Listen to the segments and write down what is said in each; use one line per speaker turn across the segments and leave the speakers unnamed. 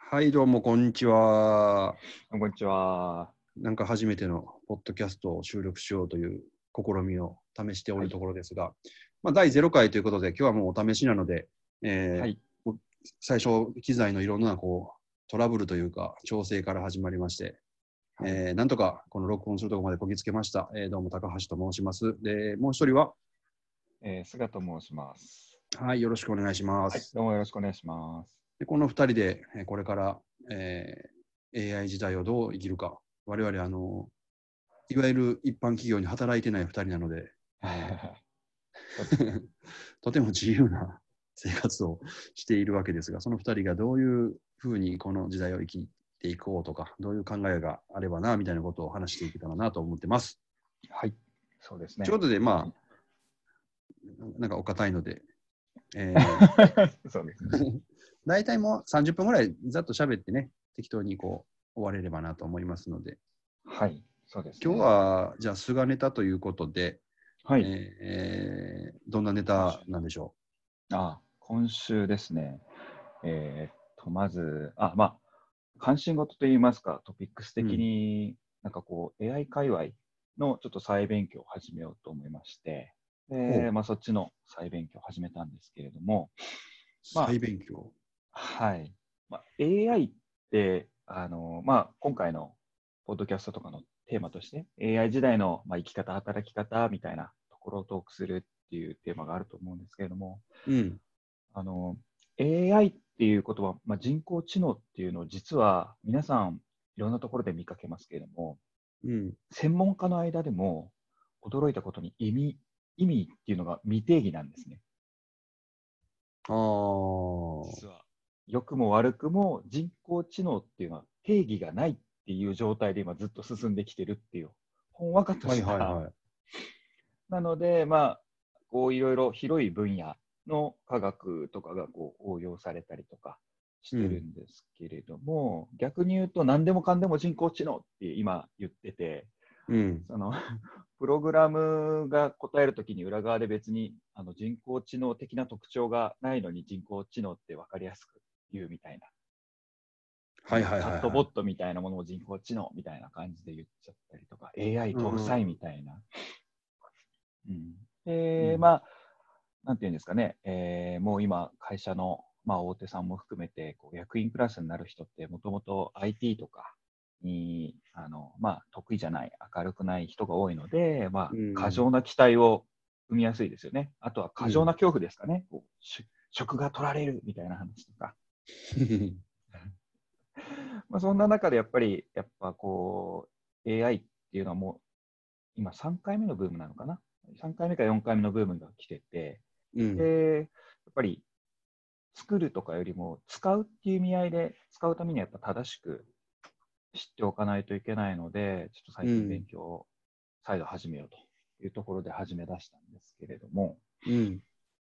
はい、どうも、こんにちは。
こんにちは。
なんか初めてのポッドキャストを収録しようという試みを試してお
はい。
るところですが、第0回ということで、今日はもうお試しなので、
はい。
最初、機材のいろんなトラブルというか、調整から始まりまして、
はい。
なんとかこの録音するところまでこぎつけました。どうも、高橋と申します。で、もう一人は、
菅と申します。
はい、よろしくお願いしま
はい。
す。
どうもよろしくお願いします。
でこの2人で、これから、AI 時代をどう生きるか、我々、いわゆる一般企業に働いてない2人なので、
そうですね。
とても自由な生活をしているわけですが、その2人がどういうふうにこの時代を生きていこうとか、どういう考えがあればな、みたいなことを話していけたらなと思ってます。
はい。そうですね。
ということで、
はい
なんかお堅いので、
そうですね。
大体もう30分ぐらいざっと喋ってね、適当に終われればなと思いますので、
はい。そうです
今日
ね。
はじゃあ菅ネタということで、
はい。
どんなネ
今週
タなんでしょ
今週ですね。まず、関心事といいますか、トピックス
う。う
的
ん。
に、AI 界隈のちょっと再勉強を始めようと思いまして、
ほう。
そっちの再勉強を始めたんですけれども、まあ、
再勉強。
はい。AI って、今回のポッドキャストとかのテーマとして、AI 時代の、生き方、働き方みたいなところをトークするっていうテーマがあると思うんですけれども、
うん。
あの、AI っていう言葉、人工知能っていうのを実は皆さんいろんなところで見かけますけれども、
うん。
専門家の間でも驚いたことに意味っていうのが未定義なんですね。
ああ。
実は。良くも悪くも人工知能っていうのは定義がないっていう状態で今ずっと進んできてるっていう、ほんわかと
はい
した
はいはい。
なので、いろいろ広い分野の科学とかが応用されたりとかしてる
うん。
んですけれども、逆に言うと何でもかんでも人工知能って今言ってて、
うん。
そのプログラムが答えるときに裏側で別に人工知能的な特徴がないのに人工知能って分かりやすく言うみたいな。
はいはい
チャッ
はいはい。
トボットみたいなものを人工知能みたいな感じで言っちゃったりとか、AI
う
搭載み
ん。
たいな。うん、
うん。
なんていうんですかね、もう今、会社の、大手さんも含めて、役員クラスになる人って、もともと IT とかに得意じゃない、明るくない人が多いので、
う
過
ん。
剰な期待を生みやすいですよね。あとは
うん。
過剰な恐怖ですかね。職が取られるみたいな話とか。そんな中でAI っていうのはもう今3回目のブームなのかな。3回目か4回目のブームが来てて、
うん。
で、やっぱり作るとかよりも使うっていう意味合いで使うためにはやっぱ正しく知っておかないといけないので、ちょっと最近勉
うん。
強を再度始めようというところで始め出したんですけれども、
うん。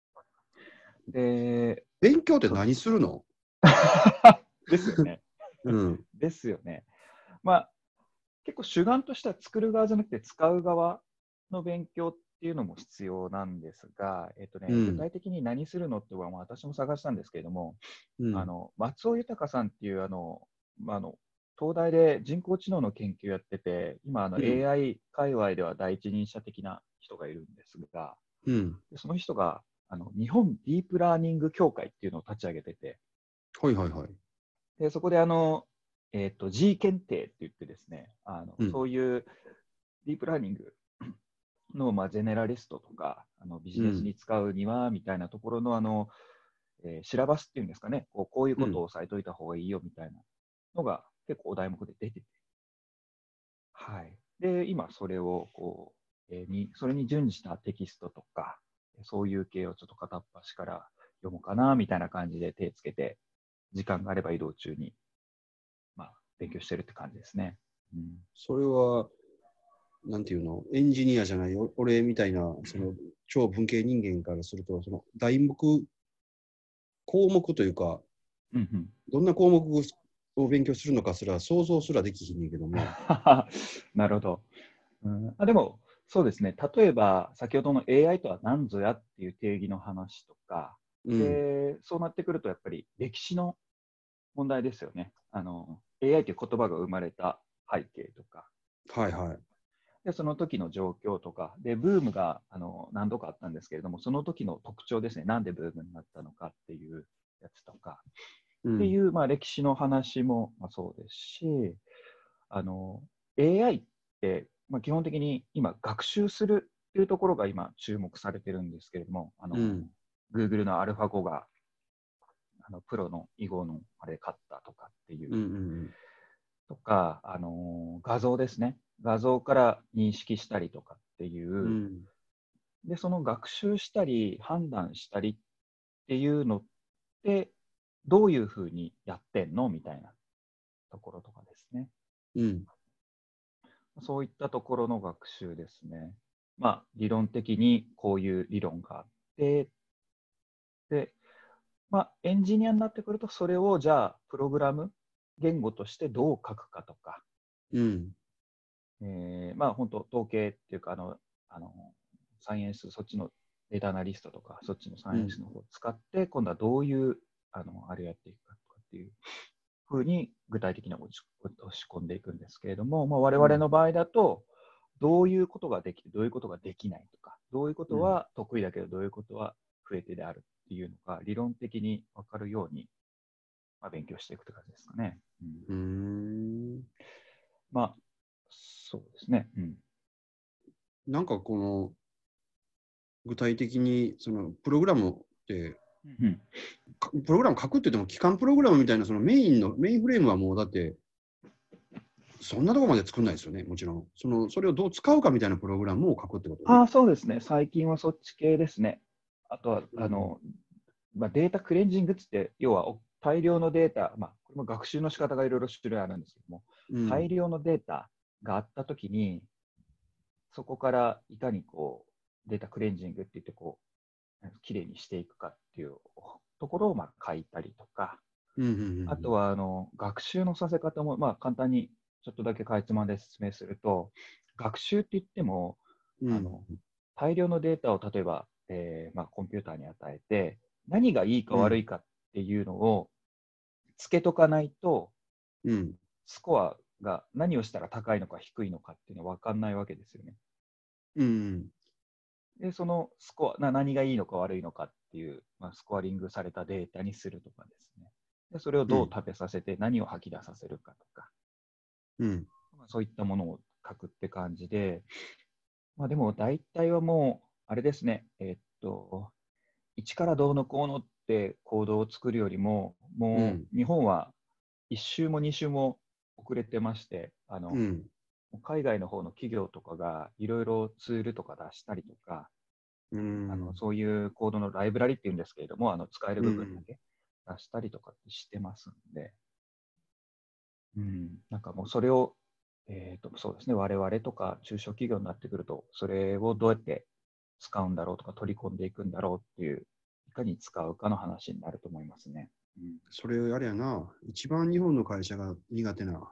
で、
勉強って
そう
何するの？
ですよね。
うん。
ですよね。まあ、結構主眼としては作る側じゃなくて使う側の勉強っていうのも必要なんですが、具
うん。
体的に何するのっては、私も探したんですけれども、
うん。
松尾豊さんっていう東大で人工知能の研究やってて、今
うん。
AI 界隈では第一人者的な人がいるんですが、
うん。
その人が日本ディープラーニング協会っていうのを立ち上げてて、
はいはいはい。
でそこでG 検定って言ってですね、
うん。
そういうディープラーニングの、ジェネラリストとか、ビジネス
うん。
に使うにはみたいなところの、シラバスっていうんですかね、こういうことを
うん。
押さえといた方がいいよみたいなのが結構お題目で出てて、はい。で、今それをそれに準じたテキストとか、そういう系をちょっと片っ端から読もうかなみたいな感じで手つけて、時間があれば移動中に、勉強してるって感じですね。うん、
それは、なんていうの、エンジニアじゃない、俺みたいな、超文系人間からすると、項目というか、
うんうん。
どんな項目を勉強するのかすら想像すらできひんねんけども。
なるほど。でも、そうですね。例えば、先ほどの AI とは何ぞやっていう定義の話とか、
うん。
で、そうなってくると、やっぱり歴史の問題ですよね。AI という言葉が生まれた背景とか、
はいはい。
でその時の状況とか、でブームが何度かあったんですけれども、その時の特徴ですね、なんでブームになったのかっていうやつとか、ってい
うん。
う、歴史の話も、そうですし、AI って、基本的に今、学習するっていうところが今、注目されてるんですけれども、
うん。
Google の AlphaGo がプロの囲碁のあれ勝ったとかっていう、
うんうん
とか、画像ですね。画像から認識したりとかってい
うん。う
う、
ん。
で、その学習したり、判断したりっていうのって、どういうふうにやってんのみたいなところとかですね。
うん。
そういったところの学習ですね。理論的にこういう理論があって、で、エンジニアになってくると、それをじゃあ、プログラム、言語としてどう書くかとか、
うん。
本当、統計っていうか、サイエンス、そっちのデータアナリストとか、そっちのサイエンスの方を使って、今度はどういう、あれやっていくかとかっていうふうに具体的に落とし込んでいくんですけれども、我々の場合だと、どういうことができて、どういうことができないとか、どういうことは得意だけど、どういうことは不得手であるっていうのが理論的に分かるように、勉強していくって感じですかね。
うん。
そうですね。
なんかこの具体的にそのプログラムってプログラム書くって言っても基幹プログラムみたいなそのメインフレームはもうだってそんなところまで作んないですよね、もちろん。それをどう使うかみたいなプログラムを書くってことね。
そうですね。最近はそっち系ですね。あとは、データクレンジングって言って、要は大量のデータ、これも学習の仕方がいろいろ種類あるんですけども、
うん。
大量のデータがあったときに、そこからいかにデータクレンジングって言って、きれいにしていくかっていうところを書いたりとか、
うんうん
あとは学習のさせ方も、簡単にちょっとだけかいつまんで説明すると、学習って言っても、
うんうん。
大量のデータを例えば、コンピューターに与えて、何がいいか
うん。
悪いかっていうのをつけとかないと、
うん。
スコアが何をしたら高いのか低いのかっていうのは分かんないわけですよね。
うん。
で、そのスコア、何がいいのか悪いのかっていう、スコアリングされたデータにするとかですね。で、それを
うん。
どう食べさせて何を吐き出させるかとか、
うん。
そういったものを書くって感じで、でも大体はもう、あれですね、一からどうのこうのってコードを作るよりも、も
うん。
う日本は一周も二周も遅れてまして、
うん。
海外の方の企業とかがいろいろツールとか出したりとか、
うん。
そういうコードのライブラリっていうんですけれども、使える
うん。
部分だけ出したりとかってしてますんで、なんかもうそれを、そうですね、我々とか中小企業になってくると、それをどうやって使うんだろうとか取り込んでいくんだろうっていう、いかに使うかの話になると思いますね。
それあれやな、一番日本の会社が苦手な。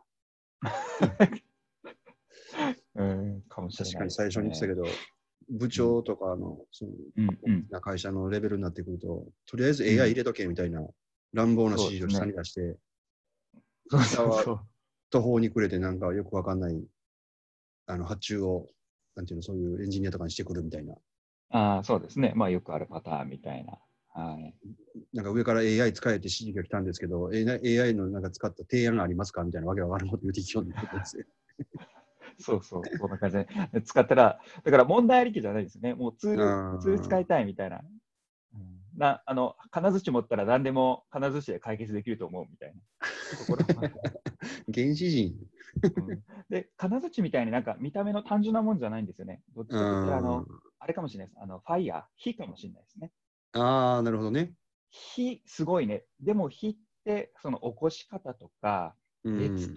かもしれないで
確かに最初に言ってた
すね。
けど、部
うん、
長とかその
うん、うん、
大きな会社のレベルになってくると、とりあえず
う
AI 入
ん。
れとけみたいな乱暴な指示を下に
そうですね。
出して、
そう
下は
そうそう。
途方に暮れてなんかよくわかんない発注を、なんていうの、そういうエンジニアとかにしてくるみたいな。
そうですね。よくあるパターンみたいな。はい。
なんか上から AI 使えて指示が来たんですけど、AI のなんか使った提案がありますかみたいなわけわからんこと言うてきようになってですね。
そうそう、そんな感じで使ったら、だから問題ありきじゃないですね。もうツール使いたいみたいな。金槌持ったら何でも金槌で解決できると思うみたいなところもある。
原始人。
で、金槌みたいになんか見た目の単純なもんじゃないんですよね。どっちかといったら、あれかもしれないです。ファイヤー、火かもしれないですね。
ああ、なるほどね。
火、すごいね。でも火って、その起こし方とか、
うん。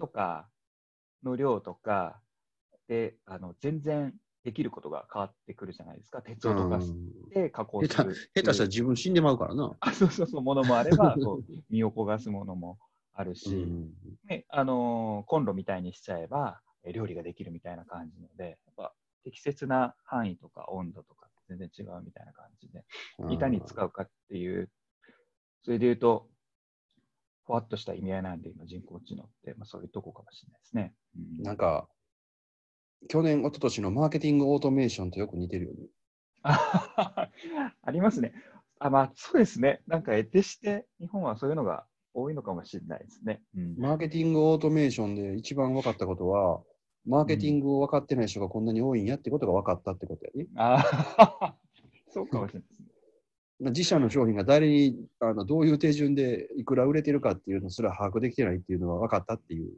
熱とかの量とかで、全然できることが変わってくるじゃないですか。鉄
う
を溶かし
ん。
て加工
下手、
する
下手したら自分死んでまうからな。
そうそうそう、ものもあれば、そう、身を焦がすものもあるし、
うん。
ね、コンロみたいにしちゃえば、料理ができるみたいな感じので、やっぱ適切な範囲とか温度とか全然違うみたいな感じで、いかに使うかっていう、それで言うと、 ふわっとした意味合いなんで、今、人工知能って、そういうとこかもしれないですね。
なんか、去年、一昨年のマーケティングオートメーションとよく似てるよね。
ありますね。そうですね。なんか、得てして、日本はそういうのが多いのかもしれないですね。
マーケティングオートメーションで一番分かったことは、マーケティングを分かってない人がこんなに多いんやってことが分かったってことやね。
そうかもしれないですね。
自社の商品が誰にどういう手順でいくら売れてるかっていうのすら把握できてないっていうのは分かったっていう。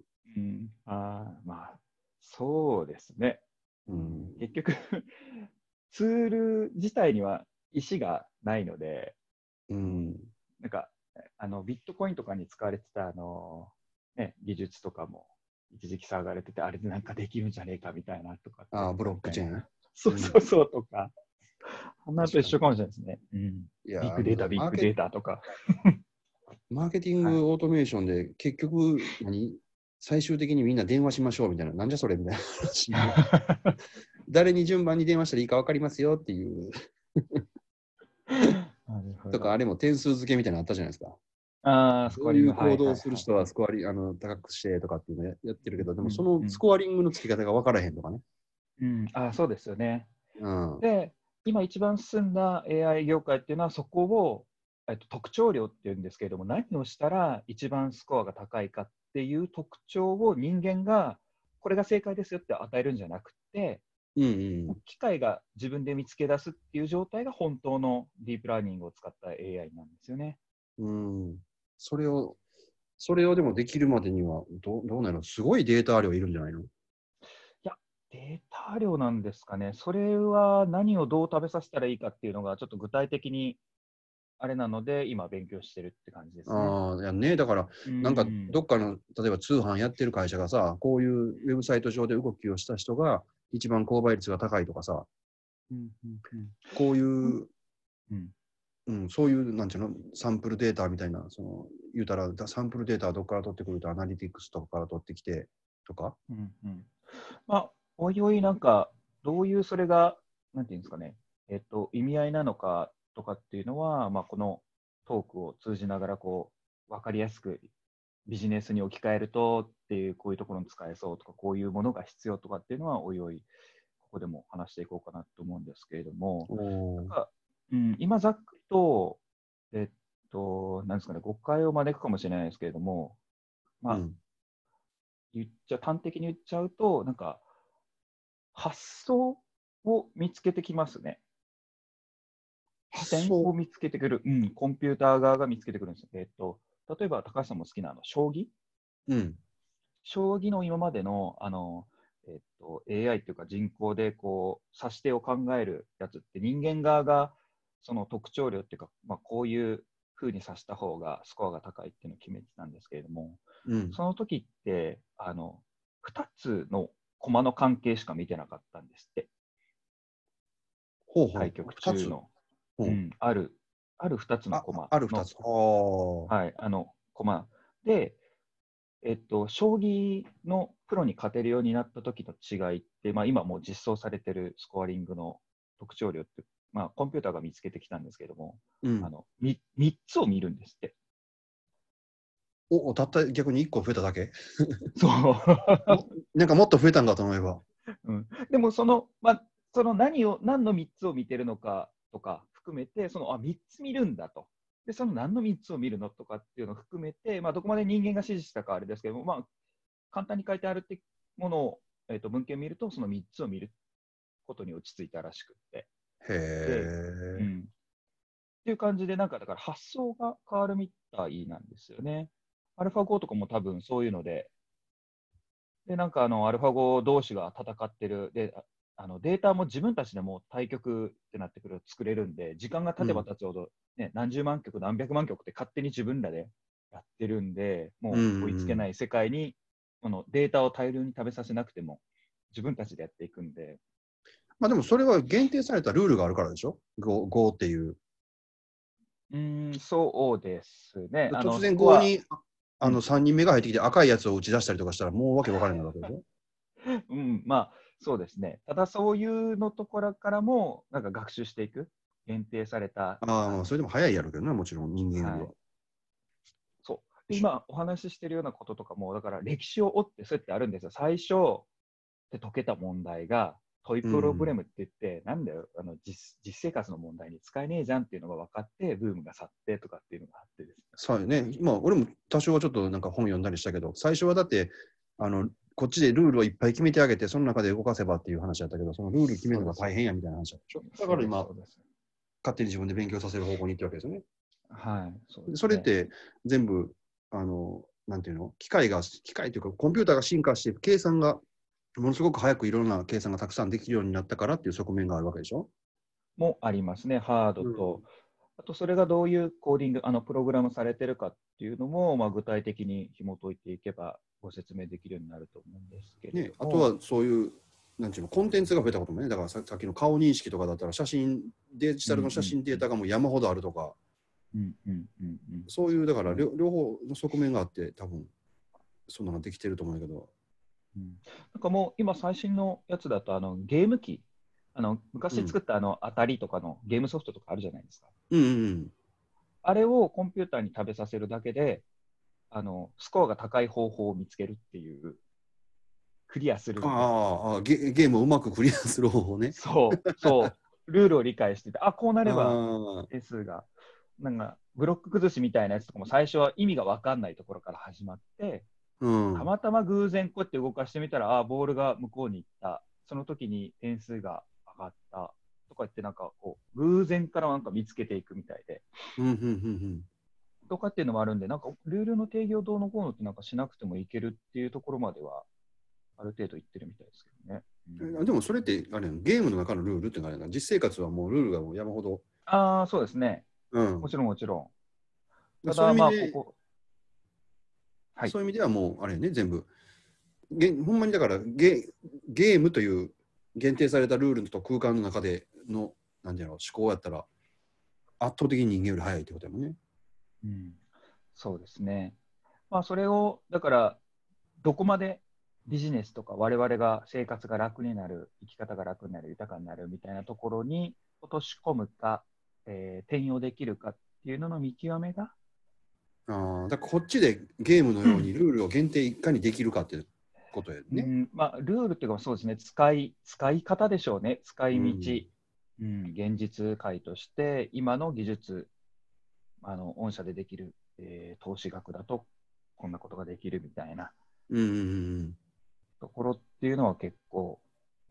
そうですね。結局、ツール自体には意思がないので、なんか、ビットコインとかに使われてた、技術とかも、一時期騒がれてて、あれでなんかできるんじゃねえかみたいなとか。
ブロックチェーン。
そうとか。そんなと一緒かもしれないですね。ビッグデータとか。
マーケティングオートメーションで結局最終的にみんな電話しましょうみたいな、なんじゃそれみたいな話。誰に順番に電話したらいいか分かりますよっていう。とか、あれも点数付けみたいなのあったじゃないですか。そういう行動をする人はスコアリング高くしてとかっていうのやってるけど、でもそのスコアリングの付け方が分からへんとかね。
そうですよね。で、今一番進んだ AI 業界っていうのはそこを、特徴量っていうんですけれども、何をしたら一番スコアが高いかっていう特徴を人間がこれが正解ですよって与えるんじゃなくて、機械が自分で見つけ出すっていう状態が本当のディープラーニングを使った AI なんですよね。
それをでもできるまでにはどうなの？すごいデータ量いるんじゃないの？
いや、データ量なんですかね。それは何をどう食べさせたらいいかっていうのがちょっと具体的にあれなので、今勉強してるって感じですね。
だから、なんかどっかの、例えば通販やってる会社がさ、こういうウェブサイト上で動きをした人が一番購買率が高いとかさ、こういう、そういう、なんていうの、サンプルデータみたいな、言うたら、サンプルデータはどっから取ってくると、アナリティクスとかから取ってきてとか。
おいおい、なんか、どういうそれが、なんていうんですかね、意味合いなのかとかっていうのは、このトークを通じながら、分かりやすくビジネスに置き換えるとっていう、こういうところに使えそうとか、こういうものが必要とかっていうのは、おいおい、ここでも話していこうかなと思うんですけれども、なんか今ざっくりと、なんですかね、誤解を招くかもしれないですけれども、端的に言っちゃうと、なんか、発想を見つけてきますね。視点を見つけてくる。コンピューター側が見つけてくるんです。例えば、高橋さんも好きな将棋。将棋の今までの、AI っていうか人工で指し手を考えるやつって人間側がその特徴量っていうか、こういうふうに指した方がスコアが高いっていうのを決めてたんですけれども、その時って2つの駒の関係しか見てなかったんですって。対局中の、ある2つの駒の。
ある2つ。
駒で、将棋のプロに勝てるようになった時の違いって、今もう実装されてるスコアリングの特徴量って、コンピューターが見つけてきたんですけれども、3つを見るんですって。
たった逆に1個増えただけ？
そう。
なんかもっと増えたんかと思えば。
でもその何の3つを見てるのかとか含めて、3つ見るんだと。で、その何の3つを見るのとかっていうのを含めて、どこまで人間が指示したかあれですけども、簡単に書いてあるってものを、文献を見ると、その3つを見ることに落ち着いたらしくって。っていう感じで、だから発想が変わるみたいなんですよね。アルファ5とかも多分そういうので、アルファ5同士が戦ってる。で、データも自分たちでも対局ってなってくると作れるんで、時間が経てば経つほど、何十万局、何百万局って勝手に自分らでやってるんで、もう追いつけない世界に、データを大量に食べさせなくても、自分たちでやっていくんで。
でもそれは限定されたルールがあるからでしょ？ 5 っていう。
そうですね。
突然5に3人目が入ってきて赤いやつを打ち出したりとかしたらもうわけわからないわけでしょ？
そうですね。ただそういうのところからも学習していく。限定された。
それでも早いやろうけどな、もちろん人間よりは。
で今お話ししてるようなこととかも、だから歴史を追ってそうやってあるんですよ。最初で解けた問題がトイプログラムって言って、なんだよ、実生活の問題に使えねえじゃんっていうのが分かって、ブームが去ってとかっていうのがあってですね。
そうよね。まあ、俺も多少はちょっとなんか本読んだりしたけど、最初はだって、こっちでルールをいっぱい決めてあげて、その中で動かせばっていう話だったけど、そのルール決めるのが大変やみたいな話だったでしょ。だから今、勝手に自分で勉強させる方向に行ってるわけですよね。
はい。そうですね。
それって全部、なんていうの、機械というか、コンピューターが進化して、計算がものすごく早くいろんな計算がたくさんできるようになったからっていう側面があるわけでしょ。
もありますね、ハードと。あと、それがどういうコーディング、プログラムされてるかっていうのも、具体的に紐解いていけばご説明できるようになると思うんですけれども、
ね、あとはそういう、なんていうの、コンテンツが増えたこともね、だからさっきの顔認識とかだったら、デジタルの写真データがもう山ほどあるとか、そういう、だから両方の側面があって、多分そんなのができてると思うんだけど。
なんかもう今、最新のやつだとゲーム機、昔作った当たりとかのゲームソフトとかあるじゃないですか。あれをコンピューターに食べさせるだけで、スコアが高い方法を見つけるっていう、クリアするみたいな。
ゲームをうまくクリアする方法ね。
そう、ルールを理解してて、こうなれば点数が、なんかブロック崩しみたいなやつとかも最初は意味が分かんないところから始まって、たまたま偶然こうやって動かしてみたら、ボールが向こうに行った、その時に点数が上がったとか言って、なんかこう、偶然からなんか見つけていくみたいで。とかっていうのもあるんで、なんかルールの定義をどうのこうのってなんかしなくてもいけるっていうところまでは、ある程度いってるみたいですけどね。
でもそれってあれゲームの中のルールってのがあれな、実生活はもうルールがもう山ほど。
そうですね。もちろんもちろん。ただ
そういう意味で、そういう意味ではもうあれね、全部ほんまにだからゲームという限定されたルールと空間の中でのなんていうの思考やったら圧倒的に人間より早いってことやもんね。
そうですね。それをだからどこまでビジネスとか我々が生活が楽になる、生き方が楽になる、豊かになるみたいなところに落とし込むか、転用できるかっていうのの見極めが。
だからこっちでゲームのようにルールを限定いかにできるかっていうことやね。
ルールっていうかそうですね、使い方でしょうね、使い道。現実界として今の技術、御社でできる、投資額だとこんなことができるみたいなところっていうのは結構、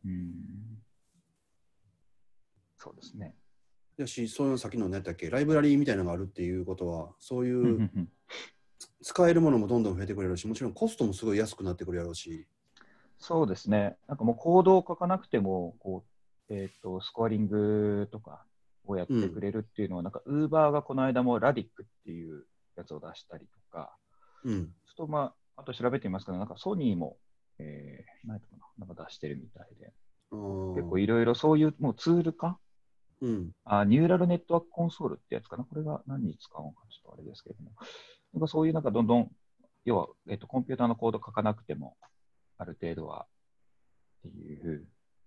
そうですね。
だし、そういう先の何だっけ、ライブラリーみたいなのがあるっていうことは、そういう使えるものもどんどん増えてくれるし、もちろんコストもすごい安くなってくるやろうし。
そうですね。なんかもうコードを書かなくても、スコアリングとかをやってくれるっていうのは、なんか、ウーバーがこの間もラディックっていうやつを出したりとか、ちょっとあと調べてみますけど、なんかソニーも、なんか出してるみたいで、結構いろいろそういうもうツール化、ニューラルネットワークコンソールってやつかな、これが何に使うのかちょっとあれですけれども、なんかそういうなんかどんどん、要は、コンピューターのコード書かなくても、ある程度はっていう、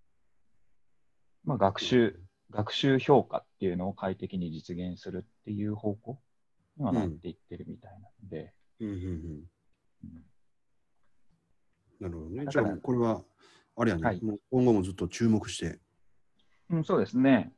学習評価っていうのを快適に実現するっていう方向にはなっていってるみたいなので。
なるほどね。じゃあ、これは、あれやね、もう今後もずっと注目して。
そうですね。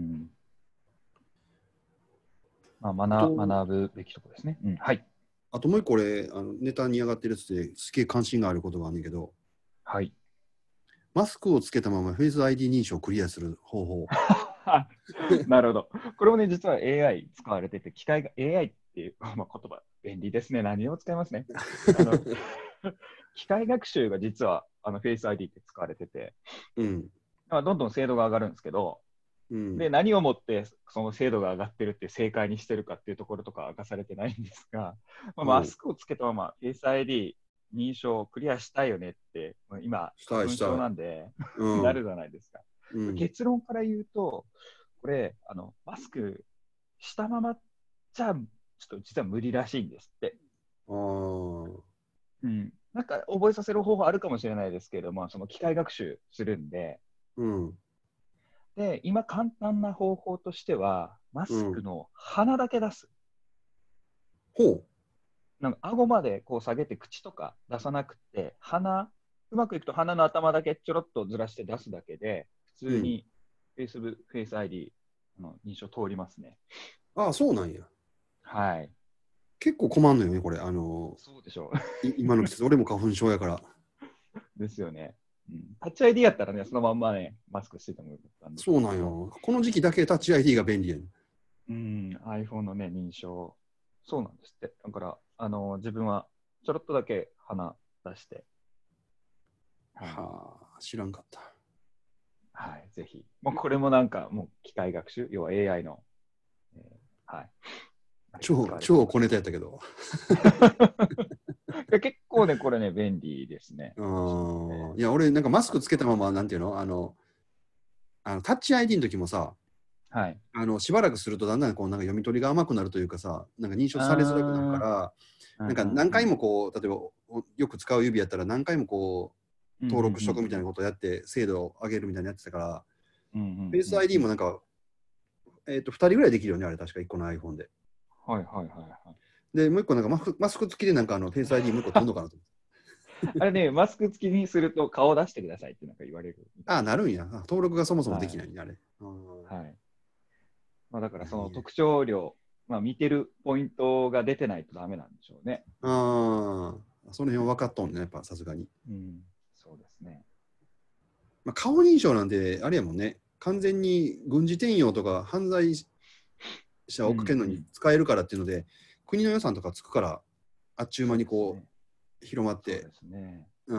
学ぶべきところですね。はい。
あともう一個俺、ネタに上がってるやつですげえ関心があることがあるんだけど、
はい。
マスクをつけたままフェイス ID 認証をクリアする方法。
なるほど。これもね、実は AI 使われてて、機械が AI っていう、言葉、便利ですね。何を使いますね。機械学習が実はフェイス ID って使われてて、どんどん精度が上がるんですけど、で何をもってその精度が上がってるって正解にしてるかっていうところとか明かされてないんですが、マスクをつけたままフェイス ID 認証をクリアしたいよねって、今、花粉症なんでなるじゃないですか。結論から言うと、これ、マスクしたままじゃ、ちょっと実は無理らしいんですって。なんか覚えさせる方法あるかもしれないですけれども、その機械学習するんで、で、今簡単な方法としては、マスクの鼻だけ出す。 なんか顎までこう下げて口とか出さなくて、うまくいくと鼻の頭だけちょろっとずらして出すだけで、普通にフェイス ID の認証通りますね。
ああ、そうなんや。
はい。
結構困んのよね、これ。
そうでしょ
今の季節、俺も花粉症やから。
う。ですよね。うん、タッチ ID やったらね、そのまんまね、マスクしててもよかったんですけど。
そうなんよ。この時期だけタッチ ID が便利やん。
うん、iPhone のね、認証。そうなんですって。だから、自分はちょろっとだけ鼻出して、はい。
はあ、知らんかった。
はい、ぜひ。もうこれもなんか、もう機械学習、要は AI の、はい。
超小ネタやったけど。
結構ね、これね、便利ですね。
いや、俺、なんかマスクつけたまま、なんていうのタッチ ID の時もさ、
はい。
しばらくするとだんだんこうなんか読み取りが甘くなるというかさ、なんか認証されづらくなるから、なんか何回もこう、例えばよく使う指やったら何回もこう、登録しとくみたいなことをやって精度を上げるみたいなやってたから、フェイス ID もなんか、2人ぐらいできるよね、あれ確か1個の iPhone で。
はいはいはいはい。
で、もう1個なんかマスク付きでなんかフェイス ID もう1個飛んのかなと思って。
あれね、マスク付きにすると顔を出してくださいってなんか言われる。
ああ、なるんや。登録がそもそもできないんや、あれ。
はい。まあ、だからその特徴量、まあ、見てるポイントが出てないとダメなんでしょうね。
ああ、その辺は分かっとんね、やっぱさすがに。
うん、そうですね。
まあ、顔認証なんて、あれやもんね、完全に軍事転用とか犯罪者を追っかけるのに使えるからっていうので、国の予算とかつくから、あっちゅう間にこう、広まって。
そうですね。
うん。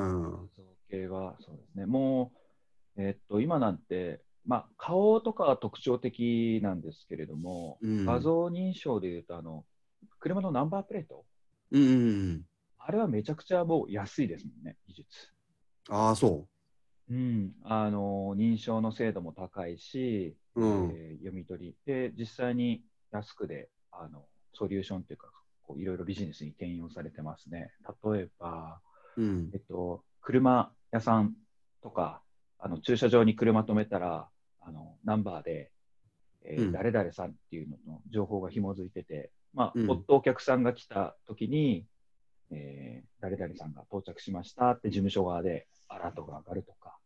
造形はそうですね。もう、今なんて、まあ、顔とかは特徴的なんですけれども、画像認証でいうと、車のナンバープレート、あれはめちゃくちゃもう安いですもんね、技術。
ああ、そ
うん、認証の精度も高いし、読み取りで実際に安くでソリューションというかこういろいろビジネスに転用されてますね。例えば、車屋さんとか駐車場に車止めたらナンバーで、誰々さんっていうのの情報が紐づいてて、まあお客さんが来た時に、誰々さんが到着しましたって事務所側でアラートが上がるとか。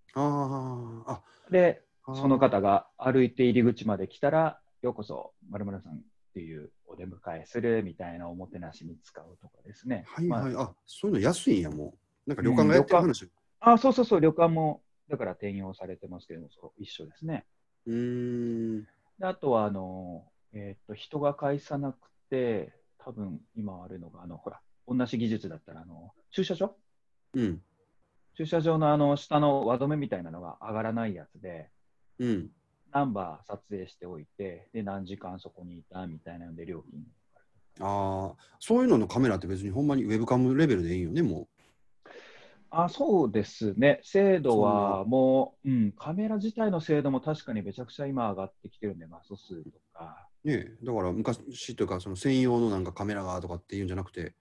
で、その方が歩いて入り口まで来たら、ようこそ〇〇さんっていうお出迎えするみたいなおもてなしに使うとかですね。
はいはい。そういうの安いんや、もう。なんか旅
うん、
館がやってる話。
そうそうそう、旅館もだから転用されてますけれども、そう一緒ですね。であとは人が介さなくて、多分今あるのが、ほら、同じ技術だったら、駐車場、駐車場の下の輪止めみたいなのが上がらないやつで、ナンバー撮影しておいて、で、何時間そこにいたみたいなので料金
がそういうののカメラって別にほんまにウェブカムレベルでいいよね、もう。
そうですね。精度はもう、カメラ自体の精度も確かにめちゃくちゃ今上がってきてるんで、画素数とか。
ねだから昔というか、その専用のなんかカメラがとかっていうんじゃなくて。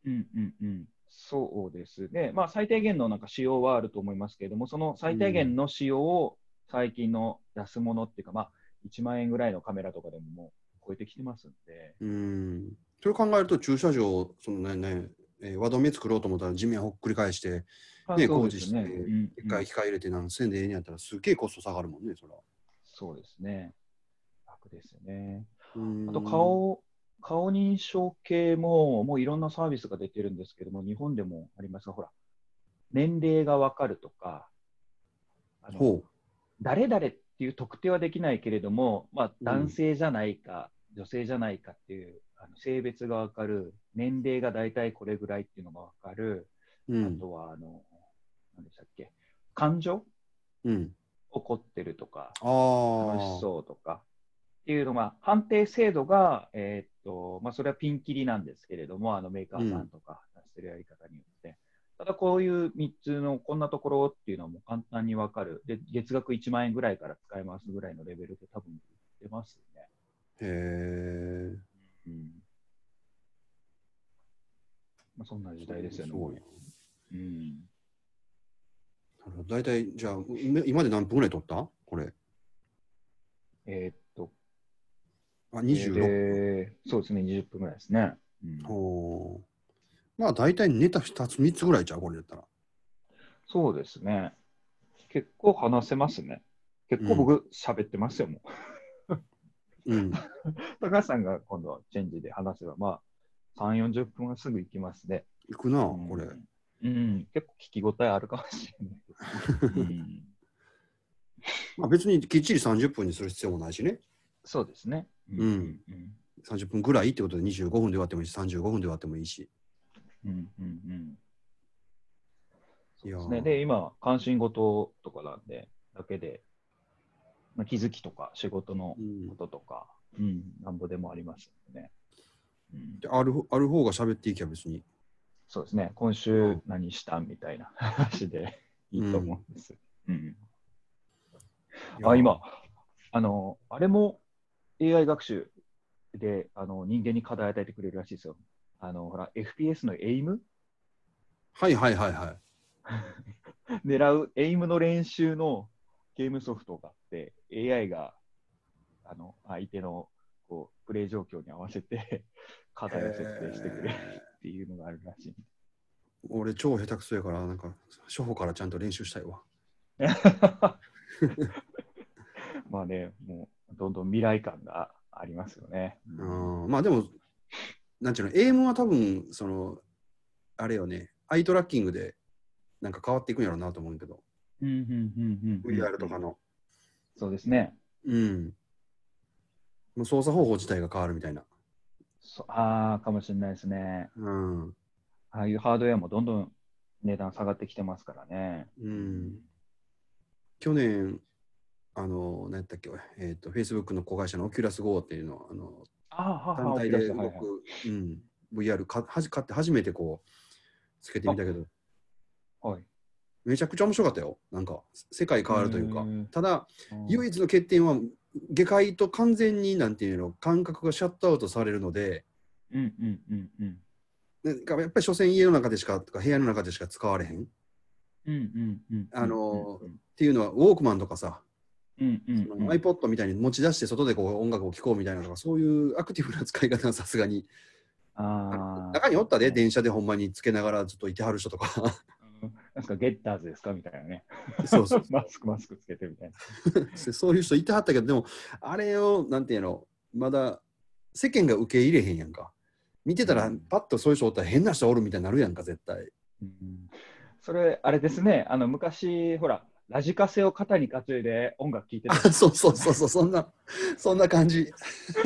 そうですね。まあ、最低限のなんか仕様はあると思いますけれども、その最低限の仕様を最近の安物っていうか、まあ、1万円ぐらいのカメラとかでももう超えてきてますんで。
それ考えると、駐車場、輪止め作ろうと思ったら地面をほっくり返して、工事して、一回機械入れて何千でええんやったらすげえコスト下がるもんね、そら。
そうですね。楽ですよね。あと顔認証系もういろんなサービスが出てるんですけども、日本でもありますが、ほら、年齢がわかるとか、誰々っていう特定はできないけれども、まあ、男性じゃないか、女性じゃないかっていう性別がわかる、年齢が大体これぐらいっていうのがわかる、あとは何でしたっけ、感情、怒ってるとか、楽しそうとかっていうのが、判定制度が、まあ、それはピンキリなんですけれども、メーカーさんとか出してるやり方によって。ただこういう3つのこんなところっていうのはもう簡単にわかる。で、月額1万円ぐらいから使えますぐらいのレベルで多分出ますね。
へえ。
まあ、そんな時代ですよね。
大体、じゃあ、今で何分ぐらい撮ったこれ。26分。
そうですね、20分ぐらいですね。
まあ大体ネタ2つ、3つぐらいちゃう、これだったら。
そうですね。結構話せますね。結構僕喋ってますよ、もう。
うん。
高橋さんが今度チェンジで話せば、まあ、3、40分はすぐ行きますね。
いくな、
うん、
これ。
うん、結構聞き応えあるかもしれない。うん、
まあ別にきっちり30分にする必要もないしね。
そうですね。うん、
うん。
うん、うん。
30分ぐらいってことで25分で終わってもいいし、35分で終わってもいいし。
うん、うん、うん。そ
いやー、
うですね。で、今、関心事とかなんで、だけで、まあ、気づきとか仕事の
うん。
こととか、うん、なんぼでもありますよね。うん、
である方が喋っていきゃ別に。
そうですね。今週何したみたいな話でいいと
うん。
思うんです。うん、
いや
あ、今、
ー、
あれも AI 学習で人間に課題を与えてくれるらしいですよ。ほら、FPS のエイム
はいはいはいはい。
狙うエイムの練習のゲームソフトがあって、AI が相手のプレイ状況に合わせて課題を設定してくれるっていうのがあるらしい。
俺超下手くそやから、なんか初歩からちゃんと練習したいわ。
まあね、もうどんどん未来感がありますよね。
うん、まあでも、なんちゅうの、エイムは多分、あれよね、アイトラッキングでなんか変わっていくんやろうなと思うけど、
うんうんうんうんうん
VR とかの。
そうですね。
うん。もう操作方法自体が変わるみたいな。
かもしれないですね。
うん。
ああいうハードウェアもどんどん値段下がってきてますからね。
うん。去年、何やったっけ、Facebook の子会社のオキュラス GO っていうのを、単体
オキュラス、
で動く、うん、VR 買って初めてこう、つけてみたけど、
はい。
めちゃくちゃ面白かったよ。なんか、世界変わるというか。ただ、
うん、
唯一の欠点は、下界と完全に、なんていうの、感覚がシャットアウトされるので、
うんうんうんうん。
なんかやっぱり所詮家の中でしか、とか部屋の中でしか使われへん。
うんうんうんうんうんうん。
っていうのは、ウォークマンとかさ、
うんうんうん。
iPod みたいに持ち出して外でこう音楽を聴こうみたいなのが、そういうアクティブな使い方はさすがに、中におったで、
そうですね。
電車でほんまにつけながらずっといてはる人とか。
なんかゲッターズですかみたいなね。
そうそう
マスクつけてみたいな。
そういう人いてはったけど、でも、あれを、なんていうの、まだ世間が受け入れへんやんか。見てたら、パッとそういう人おったら変な人おるみたいになるやんか、絶対。
うん、それ、あれですね。昔、ほら、ラジカセを肩に担いで音楽聴いてたじゃないですか。
そうそうそうそう、そんな感じ。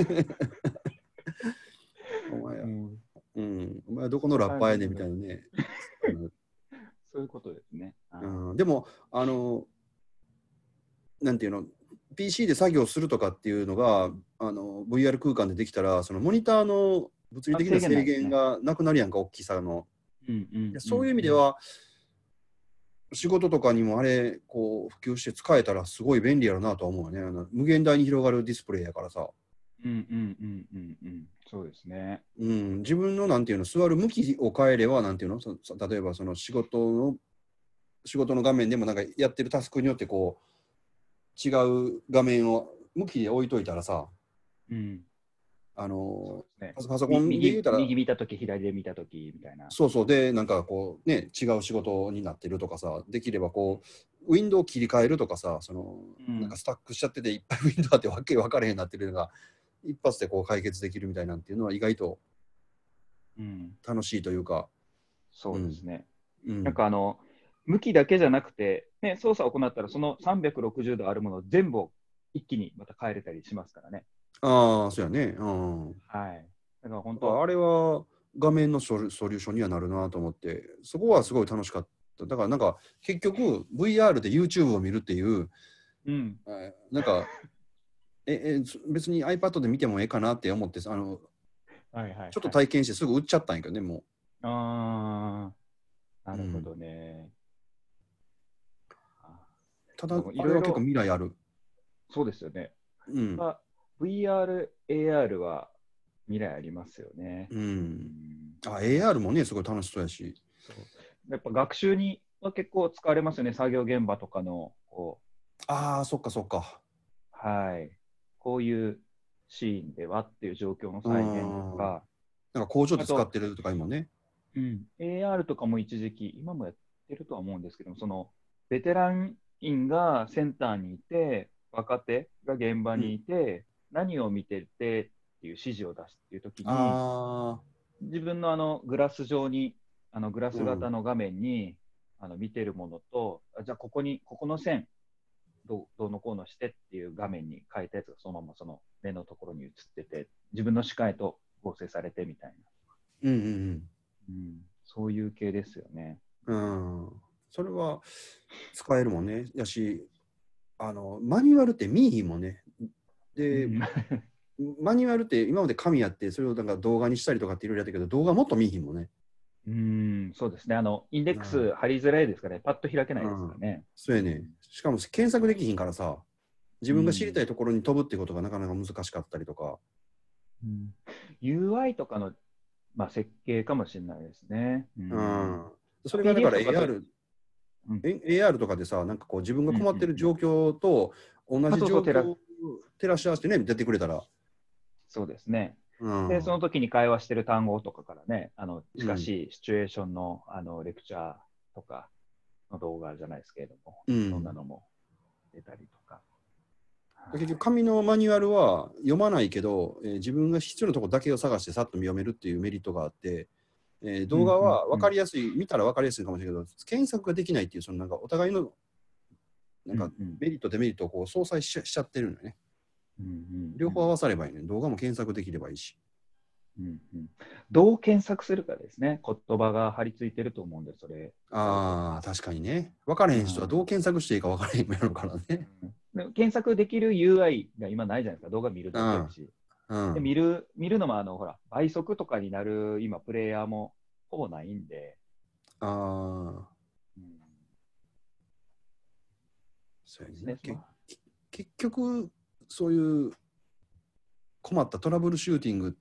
お前
うん、
うん、お前はどこの
そんな
ラッパーやねんみ
感じのが、
たいなね。
そういうことですね。
でも、なんていうの、PC で作業するとかっていうのが、VR 空間でできたら、そのモニターの物理的な
制限な
制
いですね。
限がなくなるやんか、大きさの。
うんうんう
そういう意
んうん。
味では、仕事とかにもあれ、こう、普及して使えたらすごい便利やろなとは思うよね。無限大に広がるディスプレイやからさ。
うんうんうんうんうん。そうですね。
うん、自分のなんていうの、座る向きを変えれば、なんていうの、例えばその仕事の画面でもなんかやってるタスクによってこう、違う画面を向きで置いといたらさ、
うん。
あの、
そうですね。
パソコンで言うたら、
右見たとき、左で見たときみたいな。
そうそう、で、なんかこうね、違う仕事になってるとかさ、できればこう、ウィンドウ切り替えるとかさ、なんかスタックしちゃってて、いっぱいウィンドウあってわけ分かれへんなってるのが、一発でこう解決できるみたいなんていうのは意外と
うん。
楽しいというか、
そうですね。なん
うん。
か向きだけじゃなくて、ね、操作を行ったら、その360度あるものを全部一気にまた変えれたりしますからね。
ああ、そうやね。うん。
はい。だから本当、
だからあれは画面のソリューションにはなるなと思って、そこはすごい楽しかった。だからなんか結局 VR で YouTube を見るっていう、
うん。
なんか別に iPad で見てもええかなって思って、
はいはい
ちょっと
はい。
体験してすぐ売っちゃったんやけどね、も
ああ、な
う。うん、
るほどね。あ
ただ、
でもい
あれは結構
ろいろ、
未来ある。
そうですよね。
うん。
VR、AR は未来ありますよね。
う
う
ん。
ん、
AR もね、すごい楽しそうやし。
そう。やっぱ学習には結構使われますよね。作業現場とかの、
ああ、そっかそっか。
はい。こういうシーンではっていう状況の
う
再現と
ん。
か、
なんか工場で使っ
あと、
てるとか今ね。
うん、AR とかも一時期、今もやってるとは思うんですけども、そのベテラン員がセンターにいて、若手が現場
うん。
にいて、何を見ててっていう指示を出すっていうときに、
ああ、
自分のグラス上に、グラス型
うん。
の画面に見てるものと、じゃあここの線どうのこうのしてっていう画面に変えたやつがそのままその目のところに映ってて、自分の視界と合成されてみたい
うんうん
な、うん、そういう系ですよね。
うん。うん。それは使えるもんね。やし、マニュアルって見えひんもんね。で、
うん、
マニュアルって今まで紙やって、それをなんか動画にしたりとかっていろいろやったけど、動画もっと見えひんもんね。
うん、そうですね。インデック
うん。
ス貼りづらいですからね。パッと開けないです
うん。
からね。
そうやね。
うん、
しかも検索できひんからさ、自
う
分が知りたい
ん
ところに飛ぶってことがなかなか難しかったりとか。
うん、UI とかの、まあ、設計かもしれないですね。う
う
ん、
ん。それがだか
PDF
ら
とかと、うん、
AR とかでさ、なんかこう自分が
うん、
困ってる状況と同
あ、そうそう、
じ状況を照らし合わせてね、出てくれたら。
そうですね。
う
で、その
ん。
時に会話してる単語とかからね、近
うん。
しいシチュエーションの、レクチャーとかの動画じゃないですけれども、そんな
うん。
のも出たりとか。は
結局、紙のマニュアルは読まないけど、自分が必要なところだけを探してさっと読めるっていうメリットがあって、
い。うん、
動画
うん、うん、
は分かりやすい、見たら分かりやすいかもしれないけど、検索ができないっていう、そのなんかお互いのなんか
うん、うん、
メリット、デメリットをこう相殺しちゃってるのよね。
うん、うん、
両方合
うん。
わさればいいね。動画も検索できればいいし。
うんうん、どう検索するかですね。言葉が貼り付いてると思うんで、それやると。
ああ、確かにね。分からへん人は
うん
どう検索していいか分からへんやろからね。
うん、で検索できる UI が今ないじゃないですか。動画見る
うん。
だけやし。で
うん。
見るのもほら倍速とかになる今プレイヤーもほぼないんで、
ああ、
うん、
そうやねんな。
ですね。まあ、
結局、そういう困ったトラブルシューティングって、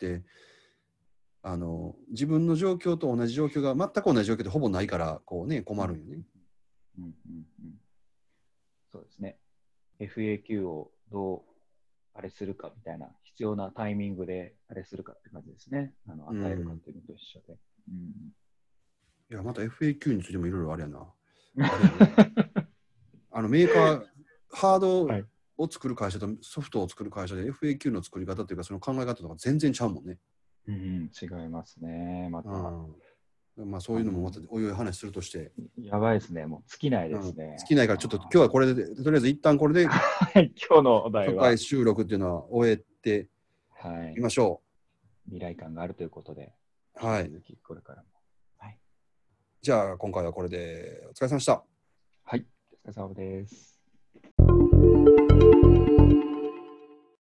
自分の状況と同じ状況が全く同じ状況でほぼないからこうね
うん、
困るんよね。
うん、うん、うん、そうですね。FAQ をどうあれするかみたいな、必要なタイミングであれするかって感じですね。与えるかっ
うん。
ていうのと一緒で。うん、
いやまた FAQ についてもいろいろあれやな。あれやね。メーカーハード
はい。
を作る会社とソフトを作る会社で FAQ の作り方というかその考え方とか全然ちゃうもんね。
うん、違いますね。また、
うん。まあそういうのもまたおいおい話するとして、
やばいですね。もう尽きない
うん、
ですね。
尽きないからちょっと今日はこれでとりあえず一旦これで
はい、今日のお題
初回
は、
収録っていうのは終えて
はい、
みましょ
未来感があるということで、
う。はい。
引き続きこれからも。はい、
じゃあ今回はこれでお疲れ様でした。
はい、お疲れ様です。